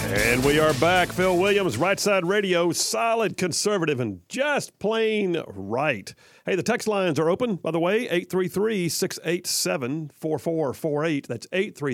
And we are back. Phil Williams, Right Side Radio, solid conservative and just plain right. Hey, the text lines are open, by the way, 833-687-4448. That's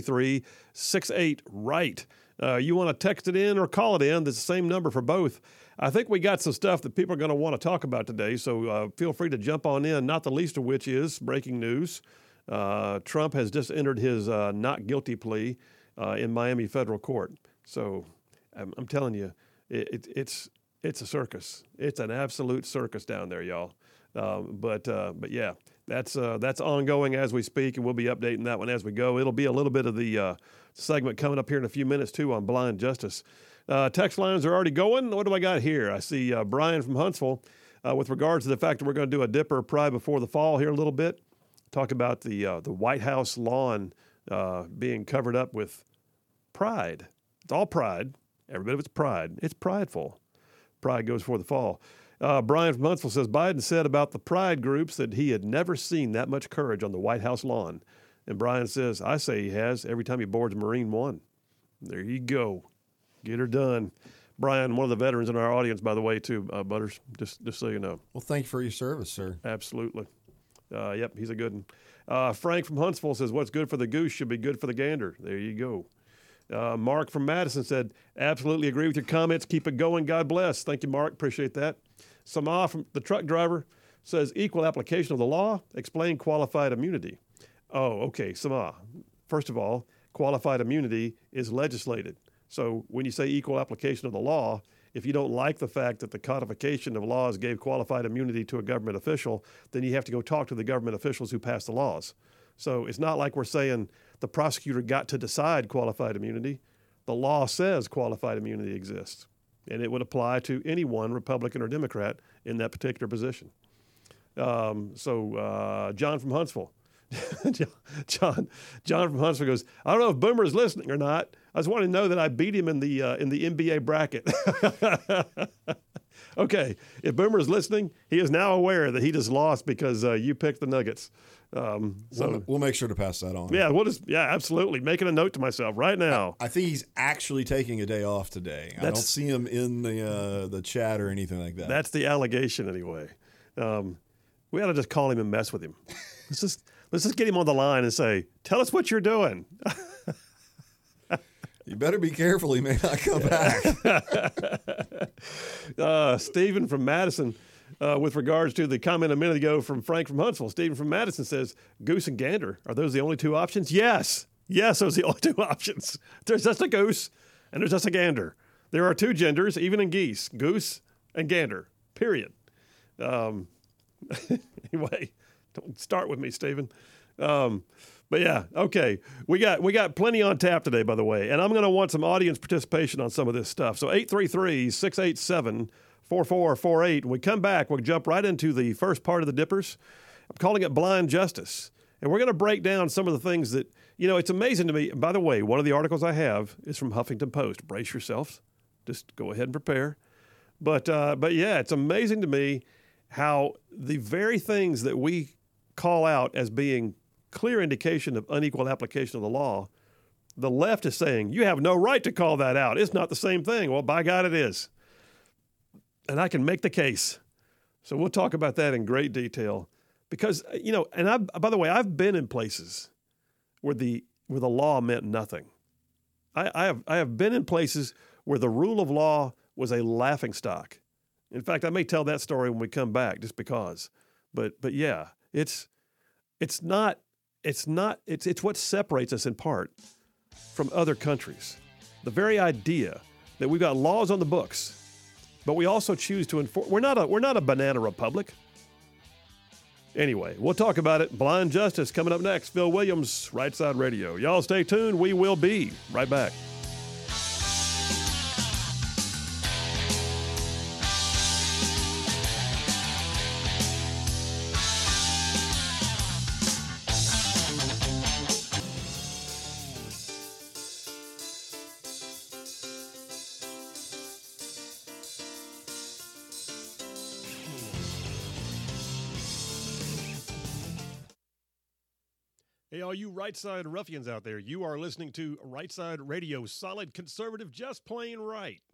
833-68-RIGHT. You want to text it in or call it in. That's the same number for both. I think we got some stuff that people are going to want to talk about today, so feel free to jump on in, not the least of which is breaking news. Trump has just entered his not guilty plea in Miami federal court. So I'm telling you, it's a circus. It's an absolute circus down there, y'all. But yeah, that's ongoing as we speak, and we'll be updating that one as we go. It'll be a little bit of the segment coming up here in a few minutes, too, on blind justice. Text lines are already going. What do I got here? I see Brian from Huntsville with regards to the fact that we're going to do a Dipper Pride Before the Fall here a little bit. Talk about the White House lawn being covered up with pride. It's all pride. Every bit of it's pride. It's prideful. Pride goes before the fall. Brian from Huntsville says, Biden said about the pride groups that he had never seen that much courage on the White House lawn. And Brian says, I say he has every time he boards Marine One. There you go. Get her done. Brian, one of the veterans in our audience, by the way, too, Butters, just so you know. Well, thank you for your service, sir. Absolutely. Yep, he's a good one. Frank from Huntsville says, what's good for the goose should be good for the gander. There you go. Mark from Madison said, absolutely agree with your comments. Keep it going. God bless. Thank you, Mark. Appreciate that. Sama from the truck driver says, equal application of the law. Explain qualified immunity. Oh, okay, Sama. First of all, qualified immunity is legislated. So when you say equal application of the law, if you don't like the fact that the codification of laws gave qualified immunity to a government official, then you have to go talk to the government officials who passed the laws. So it's not like we're saying the prosecutor got to decide qualified immunity. The law says qualified immunity exists, and it would apply to anyone, Republican or Democrat, in that particular position. John from Huntsville. John from Huntsville goes, I don't know if Boomer is listening or not. I just want to know that I beat him in the NBA bracket. Okay, if Boomer is listening, he is now aware that he just lost because you picked the Nuggets. We'll make sure to pass that on. Yeah, absolutely. Making a note to myself right now. I think he's actually taking a day off today. I don't see him in the chat or anything like that. That's the allegation anyway. We ought to just call him and mess with him. Let's just get him on the line and say, tell us what you're doing. You better be careful. He may not come back. Stephen from Madison, with regards to the comment a minute ago from Frank from Huntsville, Stephen from Madison says, goose and gander, are those the only two options? Yes, those are the only two options. There's just a goose and there's just a gander. There are two genders, even in geese, goose and gander, period. Anyway, don't start with me, Stephen. But yeah, okay. We got plenty on tap today, by the way, and I'm going to want some audience participation on some of this stuff. So 833-687-4448. When we come back, we'll jump right into the first part of the Dippers. I'm calling it blind justice. And we're going to break down some of the things that, it's amazing to me. By the way, one of the articles I have is from Huffington Post. Brace yourselves. Just go ahead and prepare. But yeah, it's amazing to me how the very things that we call out as being clear indication of unequal application of the law, the left is saying, you have no right to call that out. It's not the same thing. Well, by God, it is. And I can make the case. So we'll talk about that in great detail. Because, and by the way, I've been in places where the law meant nothing. I have been in places where the rule of law was a laughingstock. In fact, I may tell that story when we come back, just because. But yeah, it's what separates us in part from other countries. The very idea that we've got laws on the books, but we also choose to enforce. We're not a banana republic. Anyway, we'll talk about it. Blind Justice coming up next. Phil Williams, Right Side Radio. Y'all stay tuned. We will be right back. Hey, all you right side ruffians out there, you are listening to Right Side Radio, solid conservative, just plain right.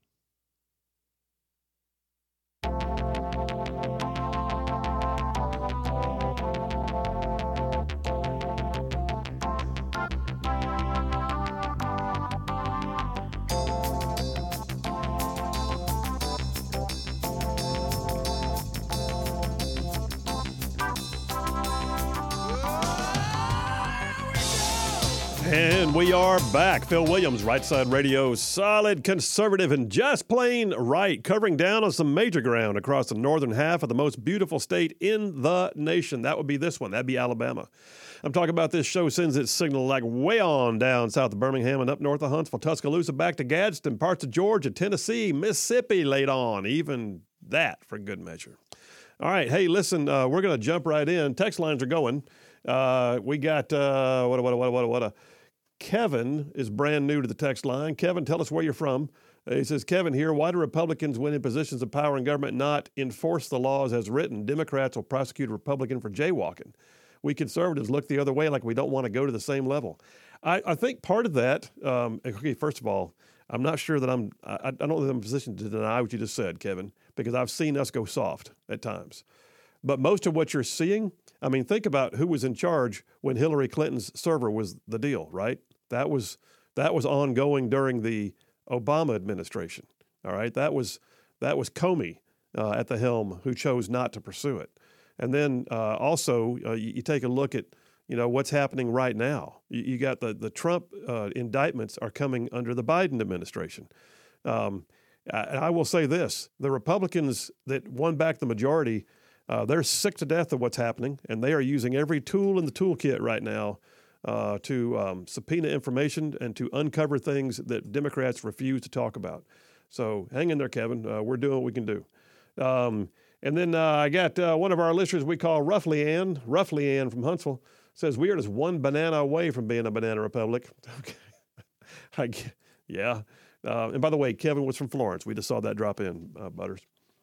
And we are back. Phil Williams, Right Side Radio, solid conservative and just plain right, covering down on some major ground across the northern half of the most beautiful state in the nation. That would be this one. That'd be Alabama. I'm talking about this show sends its signal like way on down south of Birmingham and up north of Huntsville, Tuscaloosa, back to Gadsden, parts of Georgia, Tennessee, Mississippi laid on, even that for good measure. All right. Hey, listen, we're going to jump right in. Text lines are going. We got, Kevin is brand new to the text line. Kevin, tell us where you're from. He says, Kevin here, why do Republicans, when in positions of power in government, not enforce the laws as written? Democrats will prosecute a Republican for jaywalking. We conservatives look the other way like we don't want to go to the same level. I think part of that, okay, first of all, I'm not sure that I don't think I'm in a position to deny what you just said, Kevin, because I've seen us go soft at times. But most of what you're seeing, I mean, think about who was in charge when Hillary Clinton's server was the deal, right? That was ongoing during the Obama administration. All right, that was Comey at the helm who chose not to pursue it. And then also you take a look at what's happening right now. You got the Trump indictments are coming under the Biden administration. I will say this: the Republicans that won back the majority, they're sick to death of what's happening, and they are using every tool in the toolkit right now to subpoena information and to uncover things that Democrats refuse to talk about. So hang in there, Kevin. We're doing what we can do. And then I got one of our listeners we call Roughly Ann from Huntsville, says we are just one banana away from being a banana republic. Okay, yeah. And by the way, Kevin was from Florence. We just saw that drop in, Butters.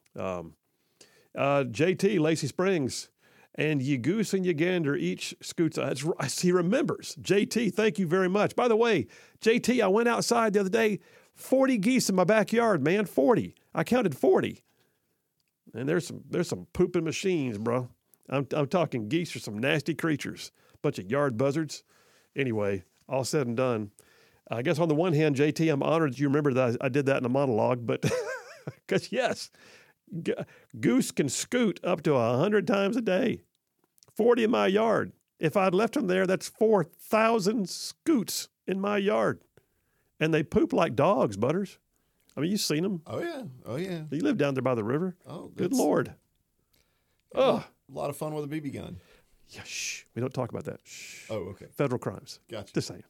JT, Lacey Springs. And ye goose and ye gander each scoots. He remembers. JT, thank you very much. By the way, JT, I went outside the other day, 40 geese in my backyard, man, 40. I counted 40. And there's some pooping machines, bro. I'm talking geese are some nasty creatures, bunch of yard buzzards. Anyway, all said and done. I guess on the one hand, JT, I'm honored that you remember that I did that in a monologue, but because yes, goose can scoot up to 100 times a day. 40 in my yard. If I'd left them there, that's 4,000 scoots in my yard. And they poop like dogs, Butters. I mean, you've seen them. Oh, yeah. You live down there by the river. Oh, good Lord. A lot of fun with a BB gun. Yeah, shh. We don't talk about that. Shh. Oh, okay. Federal crimes. Gotcha. Just saying.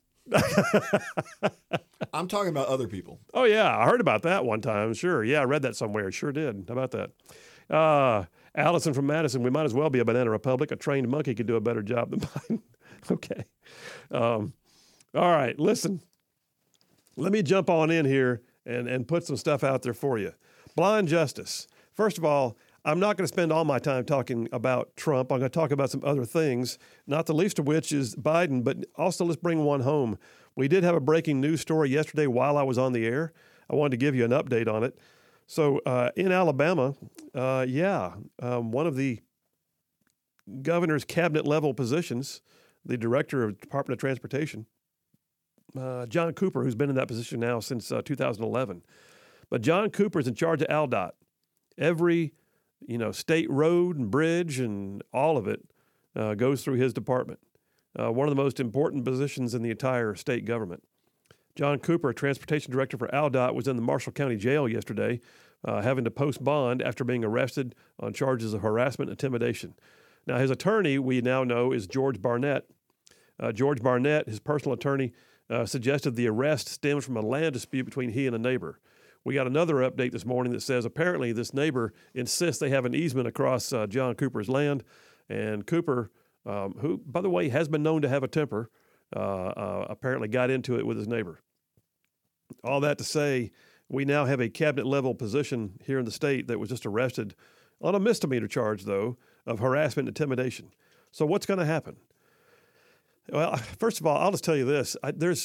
I'm talking about other people. Oh, yeah. I heard about that one time. Sure. Yeah, I read that somewhere. Sure did. How about that? Allison from Madison, we might as well be a banana republic. A trained monkey could do a better job than Biden. Okay. All right. Listen, let me jump on in here and put some stuff out there for you. Blind justice. First of all, I'm not going to spend all my time talking about Trump. I'm going to talk about some other things, not the least of which is Biden, but also let's bring one home. We did have a breaking news story yesterday while I was on the air. I wanted to give you an update on it. So in Alabama, one of the governor's cabinet level positions, the director of Department of Transportation, John Cooper, who's been in that position now since 2011. But John Cooper is in charge of ALDOT. Every state road and bridge and all of it goes through his department. One of the most important positions in the entire state government. John Cooper, transportation director for ALDOT, was in the Marshall County Jail yesterday, having to post bond after being arrested on charges of harassment and intimidation. Now, his attorney, we now know, is George Barnett. George Barnett, his personal attorney, suggested the arrest stemmed from a land dispute between he and a neighbor. We got another update this morning that says apparently this neighbor insists they have an easement across John Cooper's land, and Cooper, who, by the way, has been known to have a temper, apparently got into it with his neighbor. All that to say, we now have a cabinet-level position here in the state that was just arrested on a misdemeanor charge, though, of harassment and intimidation. So what's going to happen? Well, first of all, I'll just tell you this.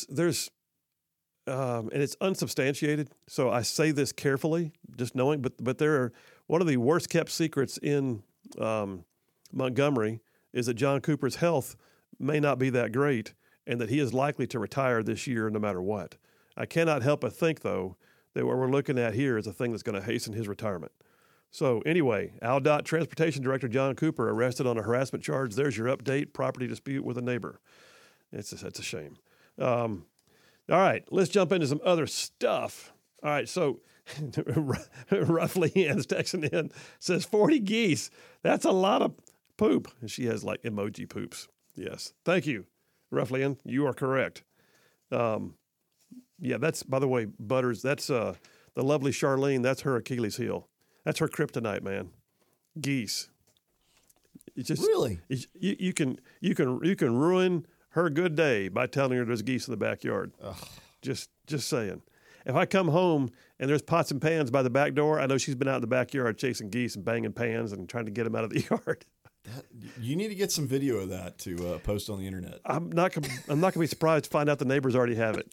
And it's unsubstantiated, so I say this carefully, just knowing. But there are one of the worst kept secrets in Montgomery is that John Cooper's health may not be that great, and that he is likely to retire this year no matter what. I cannot help but think, though, that what we're looking at here is a thing that's going to hasten his retirement. So anyway, AlDOT Transportation Director John Cooper arrested on a harassment charge. There's your update: property dispute with a neighbor. It's a shame. All right, let's jump into some other stuff. All right, so Roughly Ann's texting in, says 40 geese. That's a lot of poop. And she has like emoji poops. Yes. Thank you, Roughly Ann. You are correct. Yeah, that's, by the way, Butters, that's the lovely Charlene. That's her Achilles heel. That's her kryptonite, man. Geese. It's just really you can ruin her good day by telling her there's geese in the backyard. Ugh. Just saying. If I come home and there's pots and pans by the back door, I know she's been out in the backyard chasing geese and banging pans and trying to get them out of the yard. You need to get some video of that to post on the internet. I'm not gonna be surprised to find out the neighbors already have it.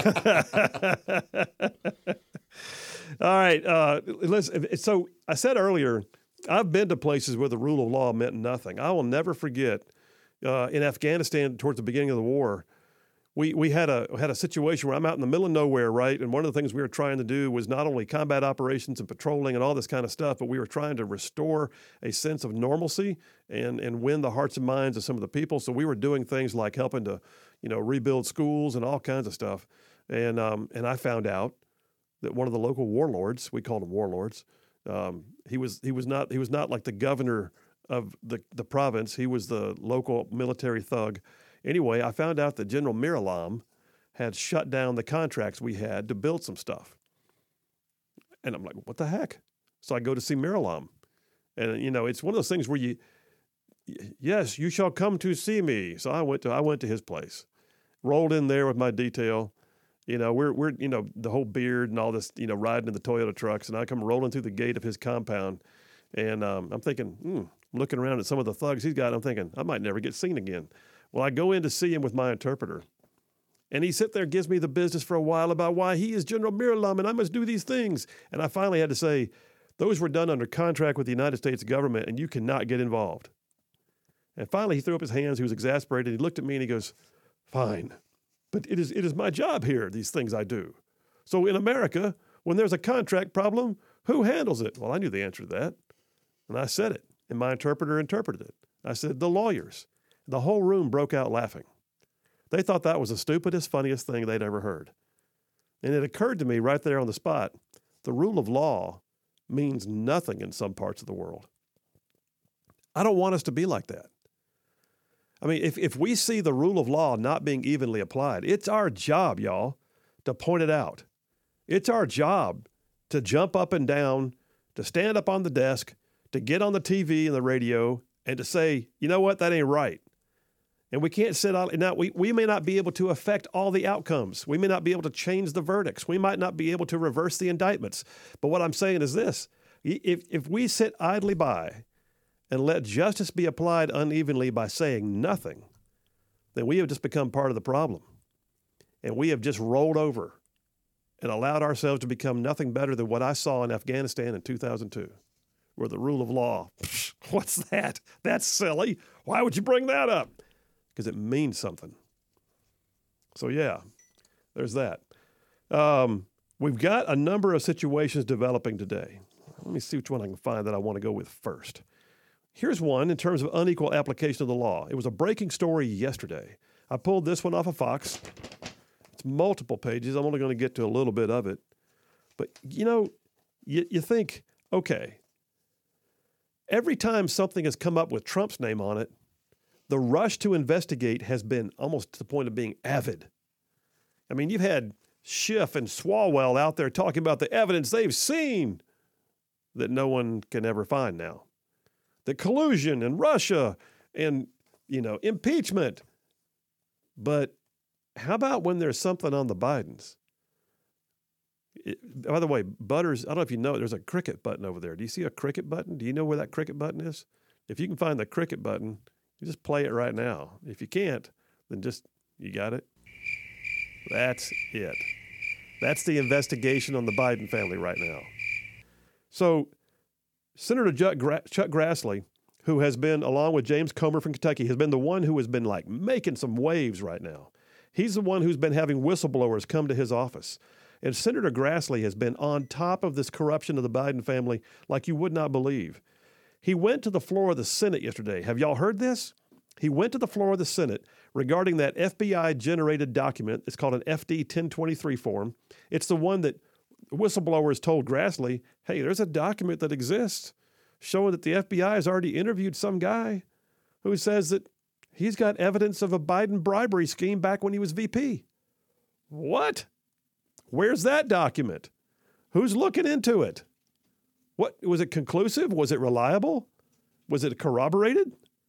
All right. Listen. So I said earlier, I've been to places where the rule of law meant nothing. I will never forget in Afghanistan towards the beginning of the war. We had a situation where I'm out in the middle of nowhere, right? And one of the things we were trying to do was not only combat operations and patrolling and all this kind of stuff, but we were trying to restore a sense of normalcy and win the hearts and minds of some of the people. So we were doing things like helping to, rebuild schools and all kinds of stuff. And I found out that one of the local warlords, we called them warlords, he was not like the governor of the province. He was the local military thug. Anyway, I found out that General Miralam had shut down the contracts we had to build some stuff. And I'm like, what the heck? So I go to see Miralam. And, it's one of those things where yes, you shall come to see me. So I went to his place, rolled in there with my detail. We're the whole beard and all this, riding in the Toyota trucks. And I come rolling through the gate of his compound. And I'm thinking, looking around at some of the thugs he's got, I'm thinking, I might never get seen again. Well, I go in to see him with my interpreter, and he sits there, gives me the business for a while about why he is General Miralam and I must do these things. And I finally had to say, those were done under contract with the United States government, and you cannot get involved. And finally, he threw up his hands. He was exasperated. He looked at me and he goes, fine, but it is my job here, these things I do. So in America, when there's a contract problem, who handles it? Well, I knew the answer to that, and I said it, and my interpreter interpreted it. I said, the lawyers. The whole room broke out laughing. They thought that was the stupidest, funniest thing they'd ever heard. And it occurred to me right there on the spot, the rule of law means nothing in some parts of the world. I don't want us to be like that. I mean, if we see the rule of law not being evenly applied, it's our job, y'all, to point it out. It's our job to jump up and down, to stand up on the desk, to get on the TV and the radio, and to say, you know what, that ain't right. And we can't sit out. Now, we may not be able to affect all the outcomes. We may not be able to change the verdicts. We might not be able to reverse the indictments. But what I'm saying is this. If we sit idly by and let justice be applied unevenly by saying nothing, then we have just become part of the problem. And we have just rolled over and allowed ourselves to become nothing better than what I saw in Afghanistan in 2002, where the rule of law, what's that? That's silly. Why would you bring that up? Because it means something. So yeah, there's that. We've got a number of situations developing today. Let me see which one I can find that I want to go with first. Here's one in terms of unequal application of the law. It was a breaking story yesterday. I pulled this one off of Fox. It's multiple pages. I'm only going to get to a little bit of it. But, you think, okay, every time something has come up with Trump's name on it, the rush to investigate has been almost to the point of being avid. I mean, you've had Schiff and Swalwell out there talking about the evidence they've seen that no one can ever find now. The collusion and Russia and, impeachment. But how about when there's something on the Bidens? By the way, Butters, I don't know if you know, there's a cricket button over there. Do you see a cricket button? Do you know where that cricket button is? If you can find the cricket button, you just play it right now. If you can't, then just, you got it? That's it. That's the investigation on the Biden family right now. So Senator Chuck Grassley, who has been, along with James Comer from Kentucky, has been the one who has been like making some waves right now. He's the one who's been having whistleblowers come to his office. And Senator Grassley has been on top of this corruption of the Biden family like you would not believe. He went to the floor of the Senate yesterday. Have y'all heard this? He went to the floor of the Senate regarding that FBI-generated document. It's called an FD 1023 form. It's the one that whistleblowers told Grassley, hey, there's a document that exists showing that the FBI has already interviewed some guy who says that he's got evidence of a Biden bribery scheme back when he was VP. What? Where's that document? Who's looking into it? What was it conclusive? Was it reliable? Was it corroborated?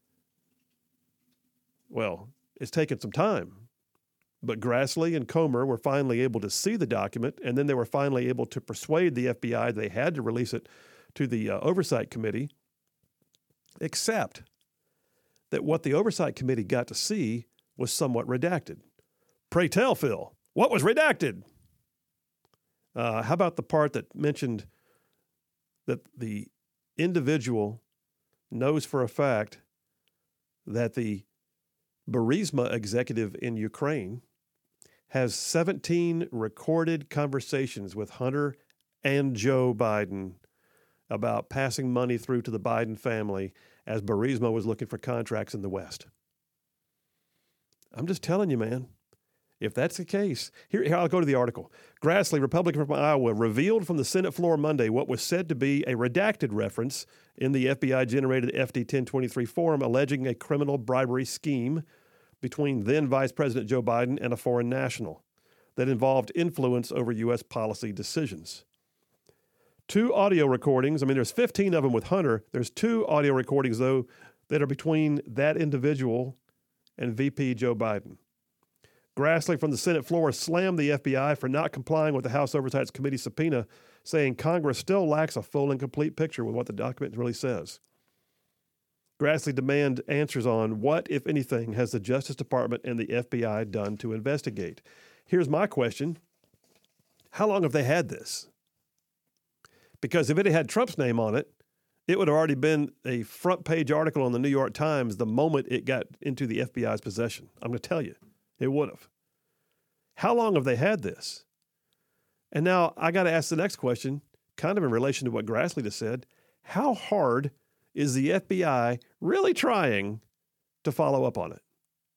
Well, it's taken some time. But Grassley and Comer were finally able to see the document, and then they were finally able to persuade the FBI they had to release it to the Oversight Committee, except that what the Oversight Committee got to see was somewhat redacted. Pray tell, Phil, what was redacted? How about the part that mentioned that the individual knows for a fact that the Burisma executive in Ukraine has 17 recorded conversations with Hunter and Joe Biden about passing money through to the Biden family as Burisma was looking for contracts in the West. I'm just telling you, man. If that's the case, here I'll go to the article. Grassley, Republican from Iowa, revealed from the Senate floor Monday what was said to be a redacted reference in the FBI-generated FD 1023 form alleging a criminal bribery scheme between then Vice President Joe Biden and a foreign national that involved influence over U.S. policy decisions. 2 audio recordings, there's 15 of them with Hunter. There's 2 audio recordings, though, that are between that individual and VP Joe Biden. Grassley from the Senate floor slammed the FBI for not complying with the House Oversight Committee subpoena, saying Congress still lacks a full and complete picture with what the document really says. Grassley demanded answers on what, if anything, has the Justice Department and the FBI done to investigate. Here's my question. How long have they had this? Because if it had Trump's name on it, it would have already been a front page article on the New York Times the moment it got into the FBI's possession. I'm going to tell you. It would have. How long have they had this? And now I got to ask the next question, kind of in relation to what Grassley just said. How hard is the FBI really trying to follow up on it?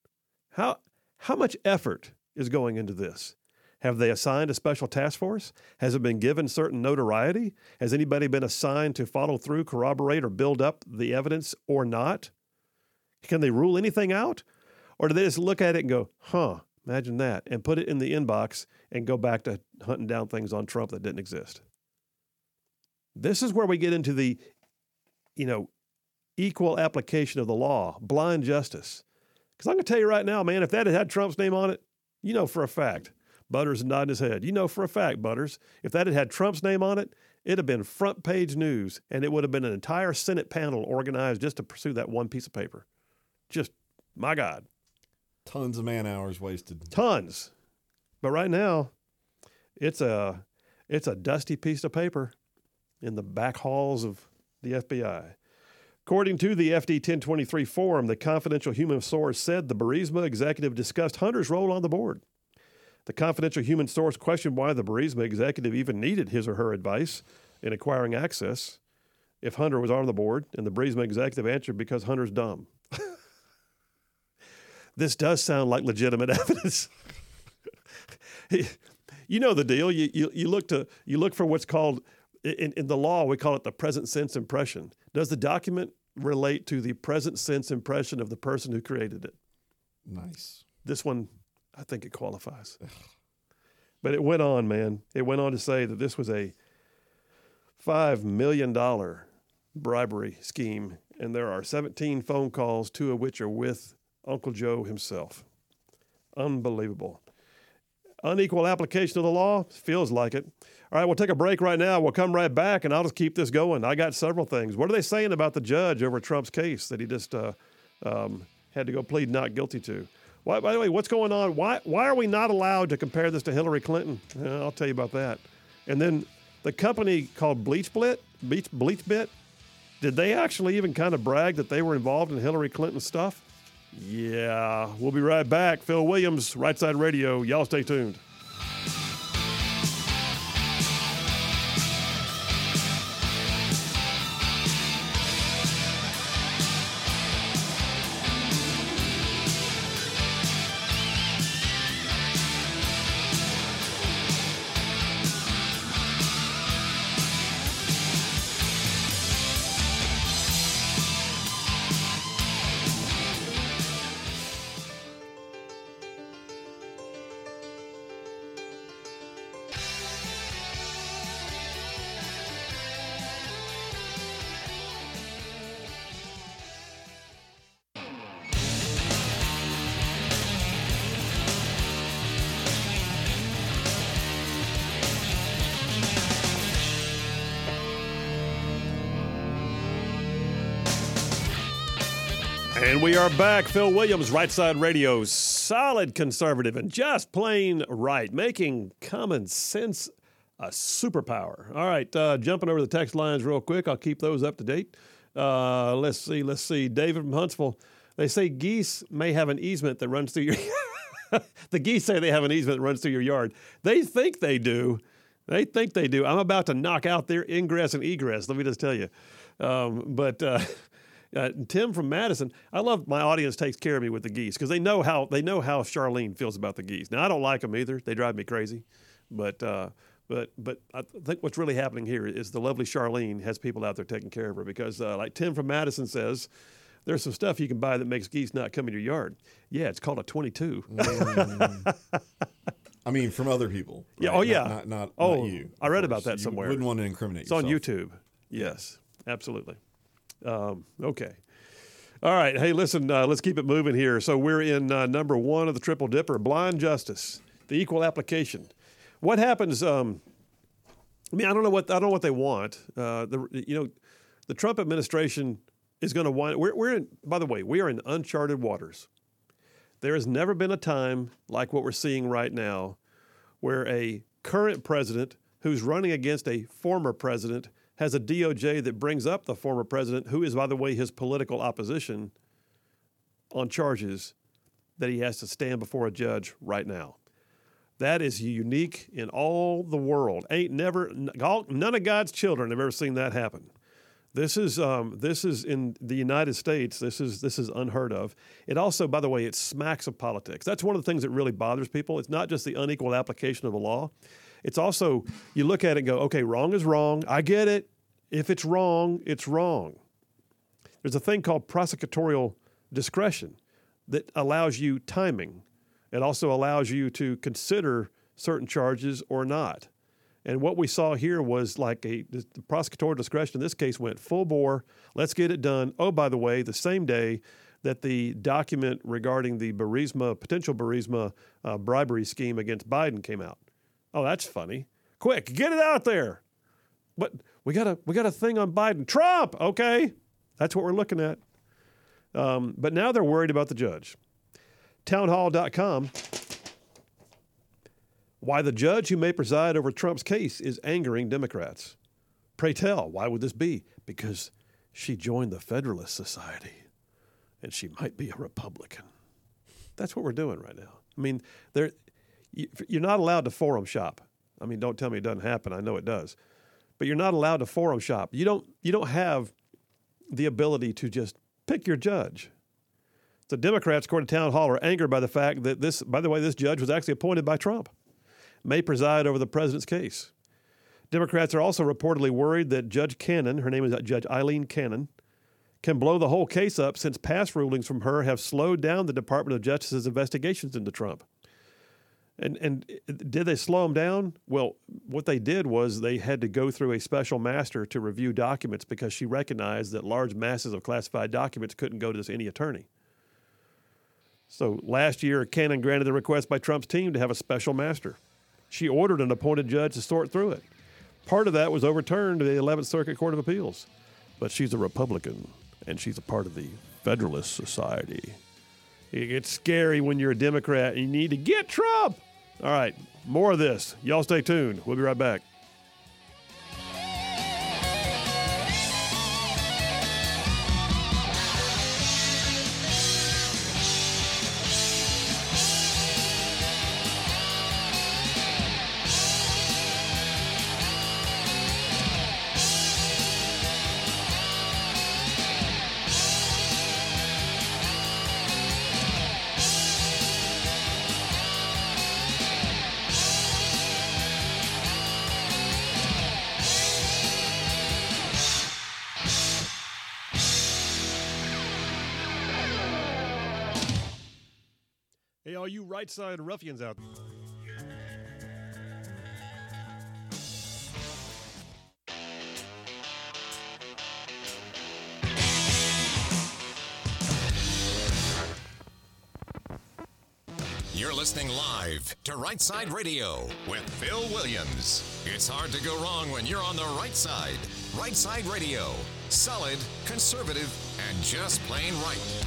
How much effort is going into this? Have they assigned a special task force? Has it been given certain notoriety? Has anybody been assigned to follow through, corroborate, or build up the evidence or not? Can they rule anything out? Or do they just look at it and go, imagine that, and put it in the inbox and go back to hunting down things on Trump that didn't exist? This is where we get into the, equal application of the law, blind justice. Because I'm going to tell you right now, man, if that had Trump's name on it, for a fact, Butters is nodding his head, for a fact, Butters, if that had Trump's name on it, it'd have been front page news, and it would have been an entire Senate panel organized just to pursue that one piece of paper. Just, my God. Tons of man hours wasted. Tons. But right now, it's a dusty piece of paper in the back halls of the FBI. According to the FD 1023 form, the confidential human source said the Burisma executive discussed Hunter's role on the board. The confidential human source questioned why the Burisma executive even needed his or her advice in acquiring access if Hunter was on the board, and the Burisma executive answered because Hunter's dumb. This does sound like legitimate evidence. You know the deal. You look for what's called in the law. We call it the present sense impression. Does the document relate to the present sense impression of the person who created it? Nice. This one, I think it qualifies. But it went on, man. It went on to say that this was a $5 million bribery scheme, and there are 17 phone calls, 2 of which are with Uncle Joe himself. Unbelievable. Unequal application of the law? Feels like it. All right, we'll take a break right now. We'll come right back, and I'll just keep this going. I got several things. What are they saying about the judge over Trump's case that he just had to go plead not guilty to? By the way, what's going on? Why are we not allowed to compare this to Hillary Clinton? I'll tell you about that. And then the company called BleachBit, did they actually even kind of brag that they were involved in Hillary Clinton stuff? Yeah, we'll be right back. Phil Williams, Right Side Radio. Y'all stay tuned. And we are back. Phil Williams, Right Side Radio, solid conservative and just plain right, making common sense a superpower. All right, jumping over the text lines real quick. I'll keep those up to date. Let's see. David from Huntsville. They say geese may have an easement that runs through your The geese say they have an easement that runs through your yard. They think they do. I'm about to knock out their ingress and egress, let me just tell you. Tim from Madison, I love my audience takes care of me with the geese because they know how Charlene feels about the geese. Now I don't like them either; they drive me crazy. But I think what's really happening here is the lovely Charlene has people out there taking care of her because, like Tim from Madison says, there's some stuff you can buy that makes geese not come in your yard. Yeah, it's called a 22. I mean, from other people. Right? Yeah. Oh, yeah. Not you. I read about that somewhere. You wouldn't want to incriminate It's yourself. on YouTube. Yes, absolutely. Okay. All right. Hey, listen, let's keep it moving here. So we're in number one of the Triple Dipper, blind justice, the equal application. What happens? I don't know what they want. The Trump administration is going to wind. We're in. By the way, we are in uncharted waters. There has never been a time like what we're seeing right now, where a current president who's running against a former president has a DOJ that brings up the former president, who is, by the way, his political opposition, on charges that he has to stand before a judge right now. That is unique in all the world. None of God's children have ever seen that happen. This is in the United States. This is unheard of. It also, by the way, it smacks of politics. That's one of the things that really bothers people. It's not just the unequal application of the law. It's also, you look at it and go, okay, wrong is wrong. I get it. If it's wrong, it's wrong. There's a thing called prosecutorial discretion that allows you timing. It also allows you to consider certain charges or not. And what we saw here was like the prosecutorial discretion in this case went full bore. Let's get it done. Oh, by the way, the same day that the document regarding the potential Burisma bribery scheme against Biden came out. Oh, that's funny. Quick, get it out there. But we got a thing on Biden. Trump, okay. That's what we're looking at. But now they're worried about the judge. Townhall.com. Why the judge who may preside over Trump's case is angering Democrats. Pray tell, why would this be? Because she joined the Federalist Society, and she might be a Republican. That's what we're doing right now. I mean, you're not allowed to forum shop. I mean, don't tell me it doesn't happen. I know it does. But you're not allowed to forum shop. You don't have the ability to just pick your judge. The Democrats, according to Town Hall, are angered by the fact that this judge was actually appointed by Trump, may preside over the president's case. Democrats are also reportedly worried that Judge Cannon, her name is Judge Eileen Cannon, can blow the whole case up since past rulings from her have slowed down the Department of Justice's investigations into Trump. And did they slow them down? Well, what they did was they had to go through a special master to review documents because she recognized that large masses of classified documents couldn't go to just any attorney. So last year, Cannon granted the request by Trump's team to have a special master. She ordered an appointed judge to sort through it. Part of that was overturned to the 11th Circuit Court of Appeals. But she's a Republican, and she's a part of the Federalist Society. It gets scary when you're a Democrat and you need to get Trump. All right, more of this. Y'all stay tuned. We'll be right back. Hey, all you right-side ruffians out there. You're listening live to Right Side Radio with Phil Williams. It's hard to go wrong when you're on the right side. Right Side Radio. Solid, conservative, and just plain right.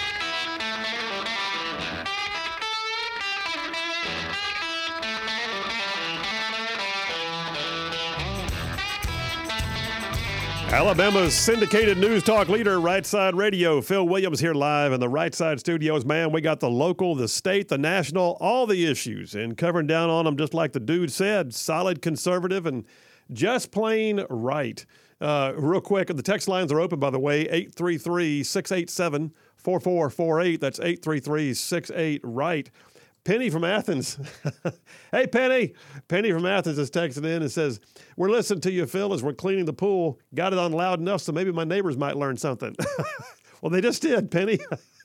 Alabama's syndicated news talk leader, Right Side Radio. Phil Williams here live in the Right Side studios. Man, we got the local, the state, the national, all the issues, and covering down on them just like the dude said, solid, conservative, and just plain right. Real quick, the text lines are open, by the way, 833-687-4448. That's 833-68-RIGHT. Penny from Athens. Hey, Penny. Penny from Athens is texting in and says, we're listening to you, Phil, as we're cleaning the pool. Got it on loud enough so maybe my neighbors might learn something. Well, they just did, Penny.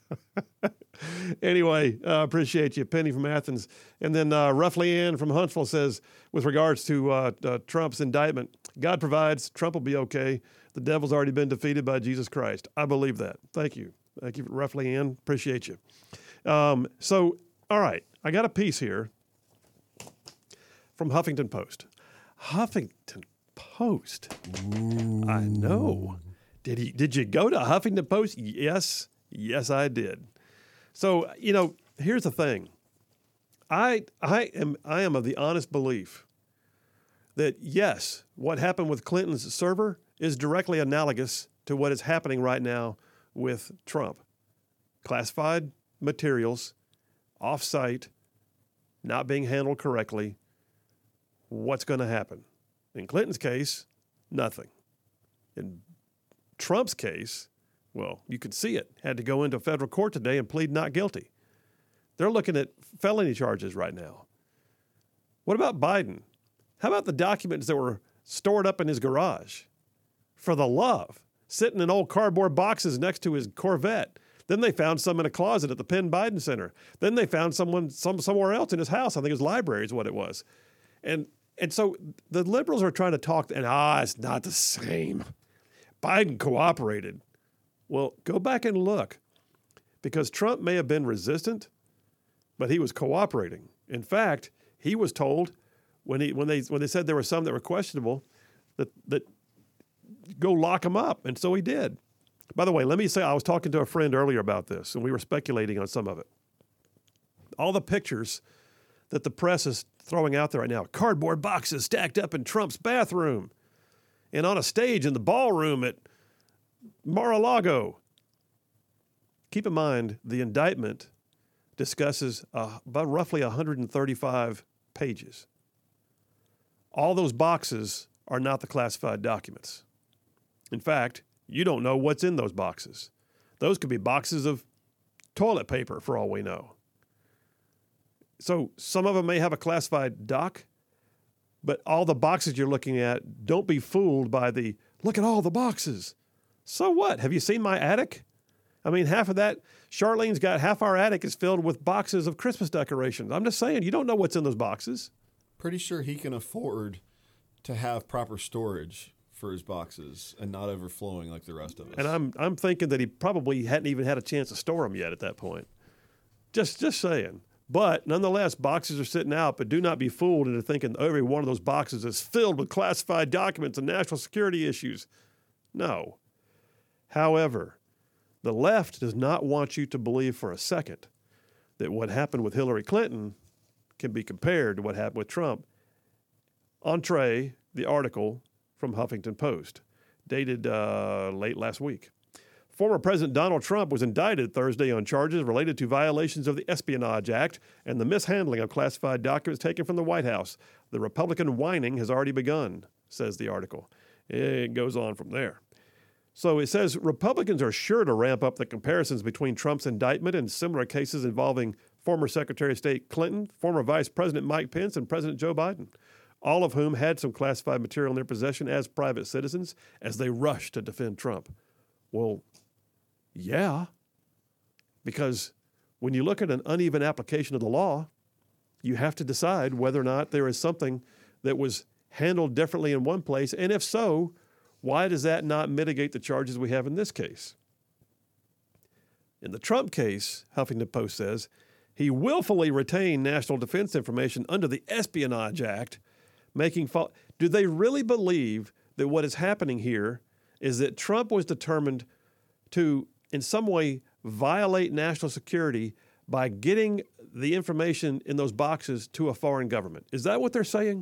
Anyway, appreciate you, Penny from Athens. And then Roughly Ann from Huntsville says, with regards to Trump's indictment, God provides, Trump will be okay. The devil's already been defeated by Jesus Christ. I believe that. Thank you. Thank you, Roughly Ann. Appreciate you. All right, I got a piece here from Huffington Post. Huffington Post. Ooh. I know. Did you go to Huffington Post? Yes, I did. So, here's the thing. I am of the honest belief that yes, what happened with Clinton's server is directly analogous to what is happening right now with Trump. Classified materials, off-site, not being handled correctly. What's going to happen? In Clinton's case, nothing. In Trump's case, well, you could see it. Had to go into federal court today and plead not guilty. They're looking at felony charges right now. What about Biden? How about the documents that were stored up in his garage? For the love, sitting in old cardboard boxes next to his Corvette. Then they found some in a closet at the Penn Biden Center. Then they found somewhere else in his house. I think his library is what it was. And so the liberals are trying to talk, and it's not the same. Biden cooperated. Well, go back and look, because Trump may have been resistant, but he was cooperating. In fact, he was told when they said there were some that were questionable, that go lock them up, and so he did. By the way, let me say, I was talking to a friend earlier about this, and we were speculating on some of it. All the pictures that the press is throwing out there right now, cardboard boxes stacked up in Trump's bathroom and on a stage in the ballroom at Mar-a-Lago. Keep in mind, the indictment discusses about roughly 135 pages. All those boxes are not the classified documents. In fact, you don't know what's in those boxes. Those could be boxes of toilet paper for all we know. So some of them may have a classified doc, but all the boxes you're looking at, don't be fooled by look at all the boxes. So what? Have you seen my attic? I mean, half of that, Charlene's got half our attic is filled with boxes of Christmas decorations. I'm just saying, you don't know what's in those boxes. Pretty sure he can afford to have proper storage for his boxes and not overflowing like the rest of us. And I'm thinking that he probably hadn't even had a chance to store them yet at that point. Just saying. But nonetheless, boxes are sitting out, but do not be fooled into thinking every one of those boxes is filled with classified documents and national security issues. No. However, The left does not want you to believe for a second that what happened with Hillary Clinton can be compared to what happened with Trump. Entree, the article from Huffington Post, dated late last week. Former President Donald Trump was indicted Thursday on charges related to violations of the Espionage Act and the mishandling of classified documents taken from the White House. The Republican whining has already begun, says the article. It goes on from there. So it says Republicans are sure to ramp up the comparisons between Trump's indictment and similar cases involving former Secretary of State Clinton, former Vice President Mike Pence, and President Joe Biden, all of whom had some classified material in their possession as private citizens as they rushed to defend Trump. Well, yeah, because when you look at an uneven application of the law, you have to decide whether or not there is something that was handled differently in one place, and if so, why does that not mitigate the charges we have in this case? In the Trump case, Huffington Post says, he willfully retained national defense information under the Espionage Act, making false. Do they really believe that what is happening here is that Trump was determined to, in some way, violate national security by getting the information in those boxes to a foreign government? Is that what they're saying?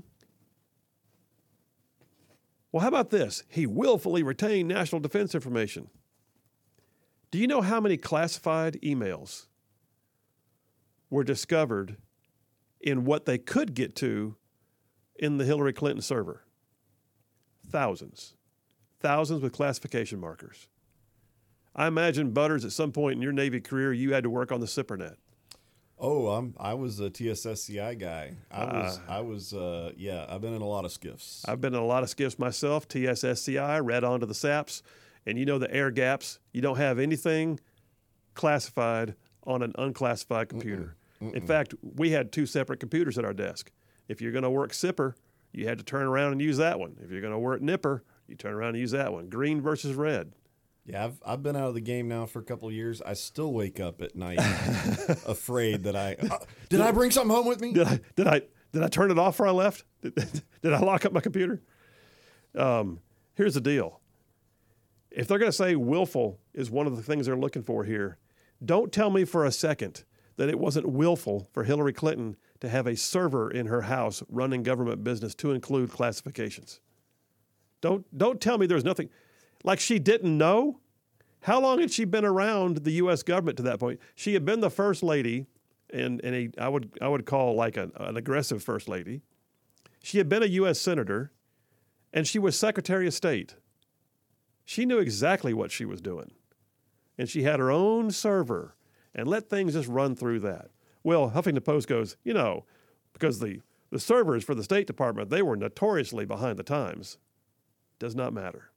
Well, how about this? He willfully retained national defense information. Do you know how many classified emails were discovered in what they could get to in the Hillary Clinton server? Thousands. Thousands with classification markers. I imagine, Butters, at some point in your Navy career, you had to work on the SIPRNet. Oh, I was a TSSCI guy. I've been in a lot of skiffs. I've been in a lot of skiffs myself, TSSCI, read onto the SAPs, and you know the air gaps. You don't have anything classified on an unclassified computer. In fact, we had two separate computers at our desk. If you're going to work SIPR, you had to turn around and use that one. If you're going to work NIPR, you turn around and use that one. Green versus red. Yeah, I've been out of the game now for a couple of years. I still wake up at night afraid that did I bring something home with me? Did I turn it off before I left? Did I lock up my computer? Here's the deal. If they're going to say willful is one of the things they're looking for here, don't tell me for a second that it wasn't willful for Hillary Clinton to have a server in her house running government business to include classifications. Don't tell me there's nothing. Like she didn't know? How long had she been around the U.S. government to that point? She had been the first lady, and I would call like an aggressive first lady. She had been a U.S. senator, and she was Secretary of State. She knew exactly what she was doing. And she had her own server and let things just run through that. Well, Huffington Post goes, because the servers for the State Department, they were notoriously behind the times. Does not matter.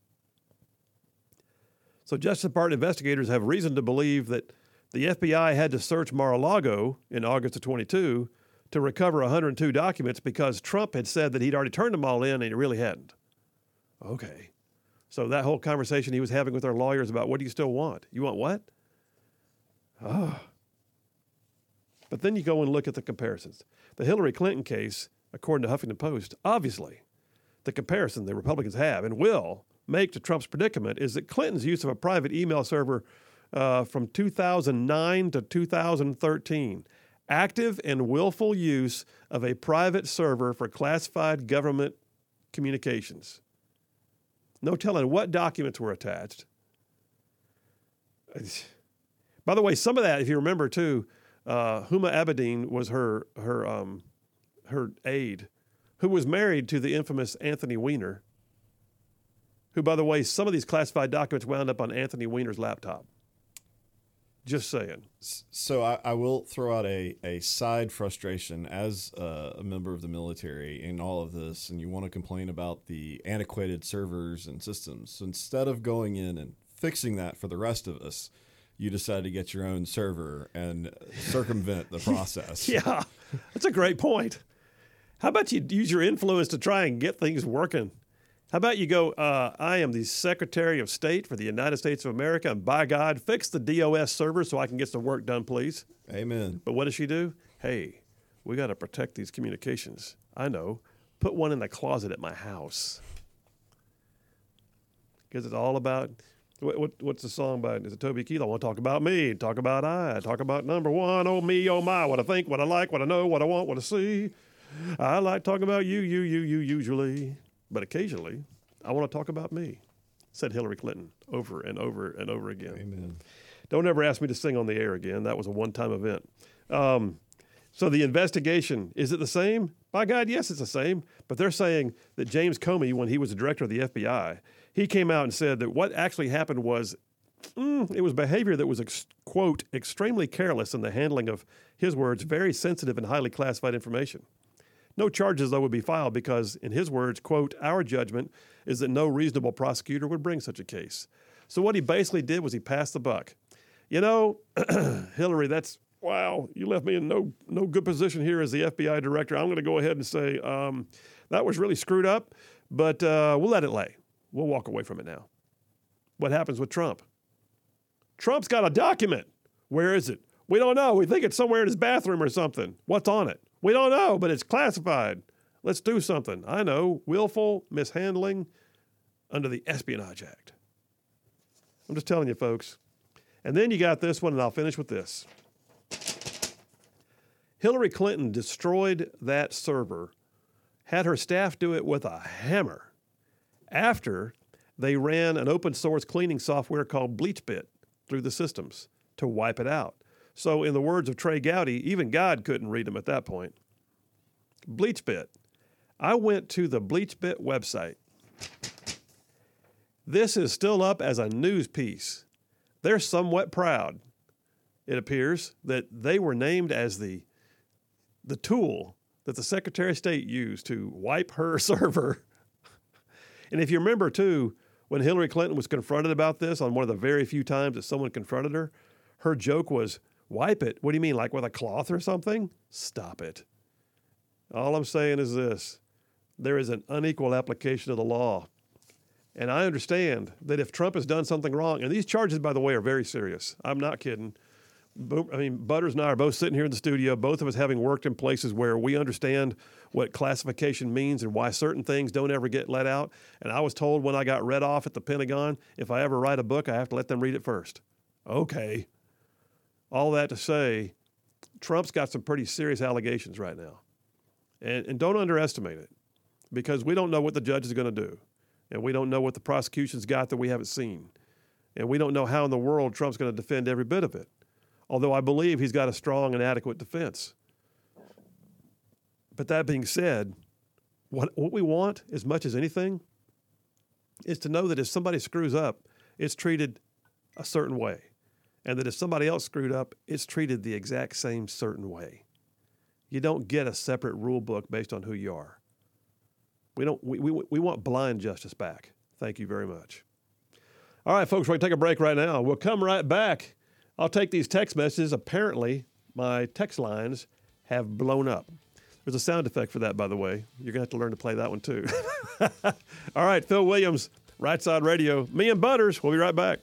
So Justice Department investigators have reason to believe that the FBI had to search Mar-a-Lago in August of 22 to recover 102 documents because Trump had said that he'd already turned them all in and he really hadn't. Okay. So that whole conversation he was having with our lawyers about what do you still want? You want what? But then you go and look at the comparisons. The Hillary Clinton case, according to Huffington Post, obviously the comparison the Republicans have and will make to Trump's predicament is that Clinton's use of a private email server from 2009 to 2013, active and willful use of a private server for classified government communications. No telling what documents were attached. By the way, some of that, if you remember too, Huma Abedin was her aide, who was married to the infamous Anthony Weiner, who, by the way, some of these classified documents wound up on Anthony Weiner's laptop. Just saying. So I will throw out a side frustration as a member of the military in all of this, and you want to complain about the antiquated servers and systems. So instead of going in and fixing that for the rest of us, you decide to get your own server and circumvent the process. Yeah, that's a great point. How about you use your influence to try and get things working? How about you go, I am the Secretary of State for the United States of America, and by God, fix the DOS server so I can get some work done, please. Amen. But what does she do? Hey, we got to protect these communications. I know. Put one in the closet at my house. Because it's all about, What's the song by? Is it Toby Keith? I want to talk about me, talk about I, talk about number one. Oh me, oh my, what I think, what I like, what I know, what I want, what I see. I like talking about you usually, but occasionally I want to talk about me, said Hillary Clinton over and over and over again. Amen. Don't ever ask me to sing on the air again. That was a one-time event. So the investigation, is it the same? By God, yes, it's the same. But they're saying that James Comey, when he was the director of the FBI, he came out and said that what actually happened was it was behavior that was, quote, extremely careless in the handling of, his words, very sensitive and highly classified information. No charges, though, would be filed because, in his words, quote, our judgment is that no reasonable prosecutor would bring such a case. So what he basically did was he passed the buck. You know, Hillary, that's, wow, you left me in no good position here as the FBI director. I'm going to go ahead and say that was really screwed up, but we'll let it lay. We'll walk away from it now. What happens with Trump? Trump's got a document. Where is it? We don't know. We think it's somewhere in his bathroom or something. What's on it? We don't know, but it's classified. Let's do something. I know, willful mishandling under the Espionage Act. I'm just telling you, folks. And then you got this one, and I'll finish with this. Hillary Clinton destroyed that server, had her staff do it with a hammer after they ran an open source cleaning software called BleachBit through the systems to wipe it out. So in the words of Trey Gowdy, even God couldn't read them at that point. BleachBit. I went to the BleachBit website. This is still up as a news piece. They're somewhat proud, it appears, that they were named as the tool that the Secretary of State used to wipe her server. And if you remember, too, when Hillary Clinton was confronted about this on one of the very few times that someone confronted her, her joke was, wipe it? What do you mean, like with a cloth or something? Stop it. All I'm saying is this. There is an unequal application of the law. And I understand that if Trump has done something wrong, and these charges, by the way, are very serious. I'm not kidding. I mean, Butters and I are both sitting here in the studio, both of us having worked in places where we understand what classification means and why certain things don't ever get let out. And I was told when I got read off at the Pentagon, if I ever write a book, I have to let them read it first. Okay. All that to say, Trump's got some pretty serious allegations right now. And don't underestimate it, because we don't know what the judge is going to do. And we don't know what the prosecution's got that we haven't seen. And we don't know how in the world Trump's going to defend every bit of it. Although I believe he's got a strong and adequate defense. But that being said, what we want as much as anything is to know that if somebody screws up, it's treated a certain way. And that if somebody else screwed up, it's treated the exact same certain way. You don't get a separate rule book based on who you are. We want blind justice back. Thank you very much. All right, folks, we're going to take a break right now. We'll come right back. I'll take these text messages. Apparently, my text lines have blown up. There's a sound effect for that, by the way. You're going to have to learn to play that one, too. All right, Phil Williams, Right Side Radio. Me and Butters. We'll be right back.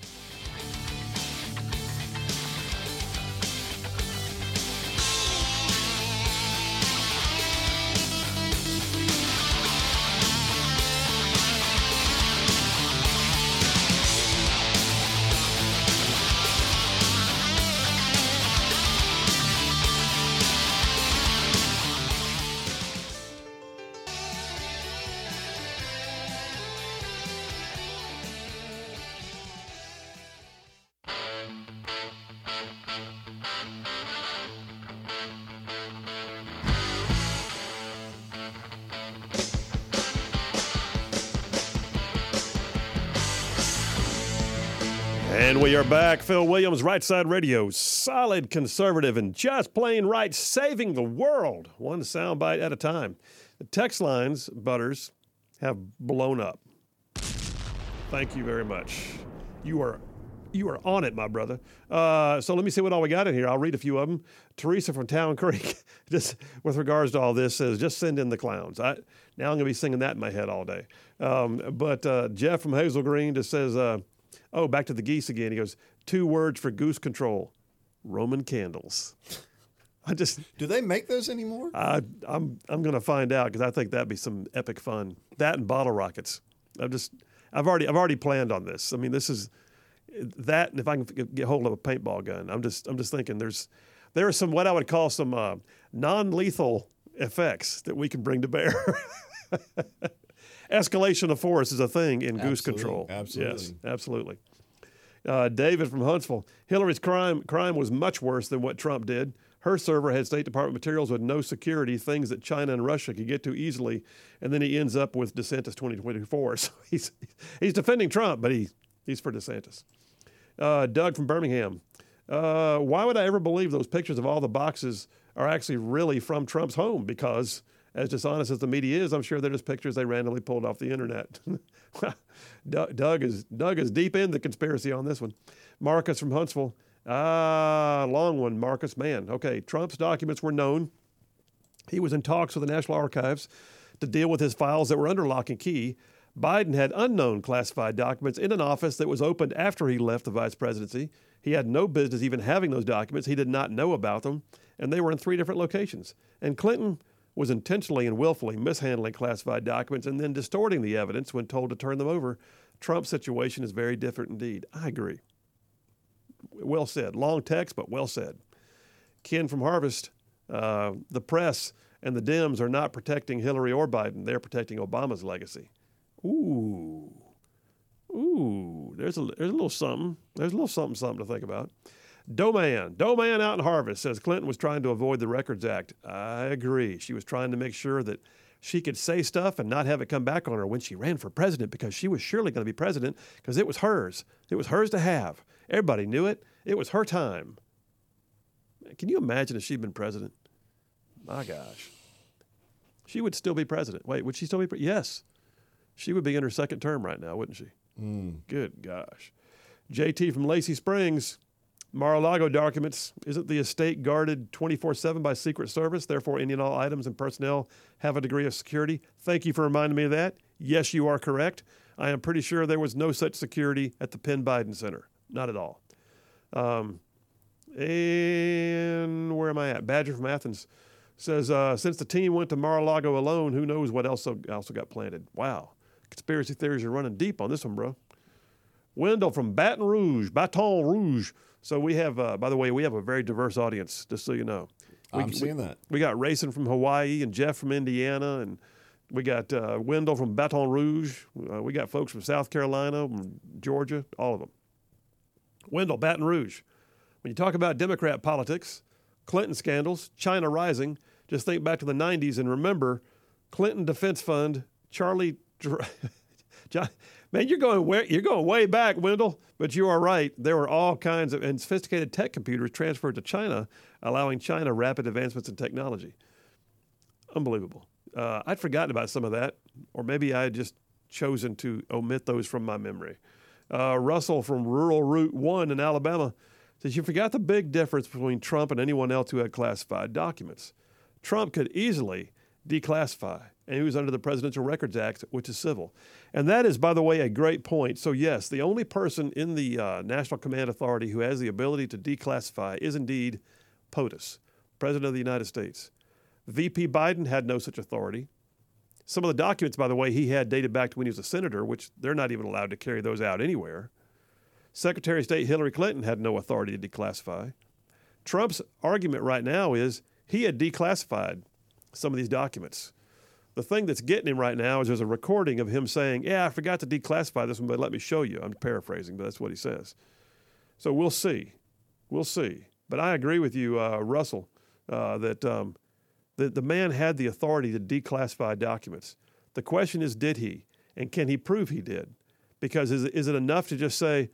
And we are back. Phil Williams, Right Side Radio, solid conservative and just plain right, saving the world, one soundbite at a time. The text lines, Butters, have blown up. Thank you very much. You are on it, my brother. So let me see what all we got in here. I'll read a few of them. Teresa from Town Creek, just with regards to all this, says, just send in the clowns. Now I'm going to be singing that in my head all day. But Jeff from Hazel Green just says, back to the geese again. He goes, 2 words for goose control: Roman candles. Do they make those anymore? I'm going to find out, because I think that'd be some epic fun. That and bottle rockets. I've already planned on this. I mean, this is that, and if I can get hold of a paintball gun, I'm just thinking there are some what I would call some non-lethal effects that we can bring to bear. Escalation of force is a thing in goose control. Absolutely. Yes, absolutely. David from Huntsville. Hillary's crime was much worse than what Trump did. Her server had State Department materials with no security, things that China and Russia could get to easily, and then he ends up with DeSantis 2024. So he's defending Trump, but he's for DeSantis. Doug from Birmingham. Why would I ever believe those pictures of all the boxes are actually really from Trump's home? Because as dishonest as the media is, I'm sure they're just pictures they randomly pulled off the internet. Doug is deep in the conspiracy on this one. Marcus from Huntsville. Long one, Marcus. Man, okay. Trump's documents were known. He was in talks with the National Archives to deal with his files that were under lock and key. Biden had unknown classified documents in an office that was opened after he left the vice presidency. He had no business even having those documents. He did not know about them, and they were in 3 different locations. And Clinton was intentionally and willfully mishandling classified documents and then distorting the evidence when told to turn them over. Trump's situation is very different indeed. I agree. Well said. Long text, but well said. Ken from Harvest, the press and the Dems are not protecting Hillary or Biden. They're protecting Obama's legacy. Ooh, there's a little something. There's a little something to think about. Doman out in Harvest says Clinton was trying to avoid the Records Act. I agree. She was trying to make sure that she could say stuff and not have it come back on her when she ran for president, because she was surely going to be president because it was hers. It was hers to have. Everybody knew it. It was her time. Can you imagine if she'd been president? My gosh. She would still be president. Wait, would she still be Yes. She would be in her second term right now, wouldn't she? Good gosh. JT from Lacey Springs. Mar-a-Lago documents. Isn't the estate guarded 24/7 by Secret Service? Therefore, any and all items and personnel have a degree of security. Thank you for reminding me of that. Yes, you are correct. I am pretty sure there was no such security at the Penn Biden Center. Not at all. And where am I at? Badger from Athens says, since the team went to Mar-a-Lago alone, who knows what else also got planted. Wow. Conspiracy theories are running deep on this one, bro. Wendell from Baton Rouge. So we have, by the way, we have a very diverse audience, just so you know. I'm seeing that. We got Rayson from Hawaii and Jeff from Indiana, and we got Wendell from Baton Rouge. We got folks from South Carolina, from Georgia, all of them. Wendell, Baton Rouge. When you talk about Democrat politics, Clinton scandals, China rising, just think back to the 90s and remember Clinton Defense Fund, Charlie... Man, you're going way back, Wendell, but you are right. There were all kinds of and sophisticated tech computers transferred to China, allowing China rapid advancements in technology. Unbelievable. I'd forgotten about some of that, or maybe I had just chosen to omit those from my memory. Russell from Rural Route 1 in Alabama says, you forgot the big difference between Trump and anyone else who had classified documents. Trump could easily declassify, and he was under the Presidential Records Act, which is civil. And that is, by the way, a great point. So yes, the only person in the National Command Authority who has the ability to declassify is indeed POTUS, President of the United States. VP Biden had no such authority. Some of the documents, by the way, he had dated back to when he was a senator, which they're not even allowed to carry those out anywhere. Secretary of State Hillary Clinton had no authority to declassify. Trump's argument right now is he had declassified some of these documents. The thing that's getting him right now is there's a recording of him saying, yeah, I forgot to declassify this one, but let me show you. I'm paraphrasing, but that's what he says. So we'll see. We'll see. But I agree with you, Russell, that the man had the authority to declassify documents. The question is, did he? And can he prove he did? Because is it enough to just say,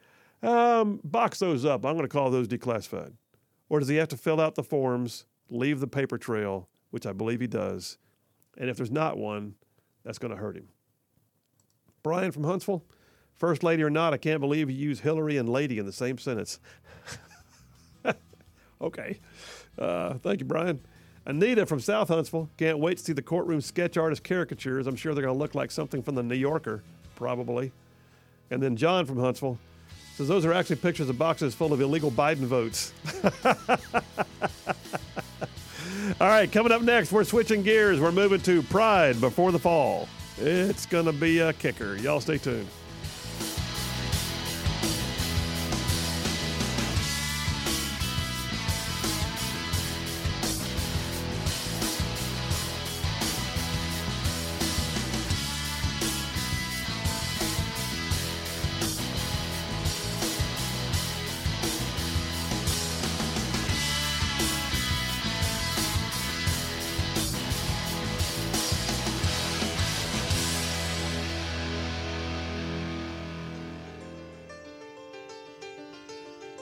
box those up, I'm going to call those declassified? Or does he have to fill out the forms, leave the paper trail, which I believe he does, and if there's not one, that's going to hurt him. Brian from Huntsville, First Lady or not, I can't believe you use Hillary and lady in the same sentence. Okay. Thank you, Brian. Anita from South Huntsville, can't wait to see the courtroom sketch artist caricatures. I'm sure they're going to look like something from the New Yorker, probably. And then John from Huntsville says those are actually pictures of boxes full of illegal Biden votes. All right, coming up next, we're switching gears. We're moving to Pride Before the Fall. It's going to be a kicker. Y'all stay tuned.